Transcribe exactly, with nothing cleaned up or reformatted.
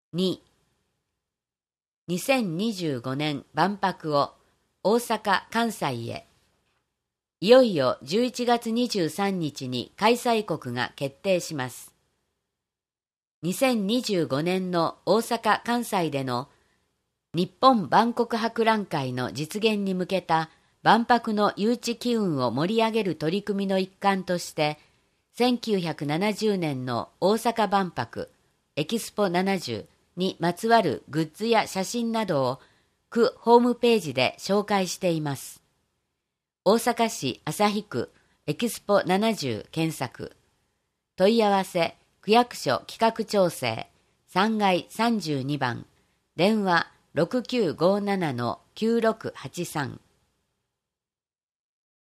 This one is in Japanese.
に、にせんにじゅうごねん万博を大阪・関西へ。いよいよじゅういちがつにじゅうさんにちに開催国が決定します。にせんにじゅうごねんの大阪・関西での日本万国博覧会の実現に向けた万博の誘致機運を盛り上げる取り組みの一環として、せんきゅうひゃくななじゅうねんの大阪万博エキスポななじゅうにまつわるグッズや写真などを区ホームページで紹介しています。大阪市旭区エキスポななじゅう検索。問い合わせ区役所企画調整さんがいさんじゅうにばん、電話ろくきゅうごななのきゅうろくはちさん。